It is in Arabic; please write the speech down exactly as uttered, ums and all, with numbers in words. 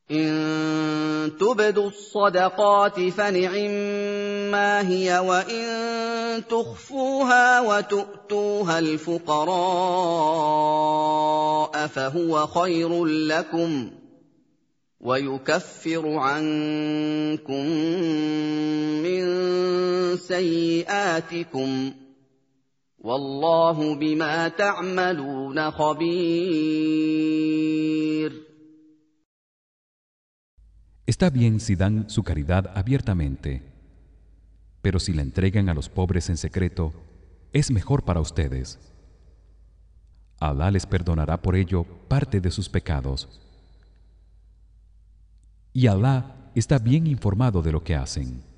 إن تبدوا الصدقات فنعما هي وإن تخفوها وتؤتوها الفقراء فهو خير لكم ويكفر عنكم من سيئاتكم والله بما تعملون خبير. Está bien si dan su caridad abiertamente, pero si la entregan a los pobres en secreto, es mejor para ustedes. Alá les perdonará por ello parte de sus pecados. Y Alá está bien informado de lo que hacen.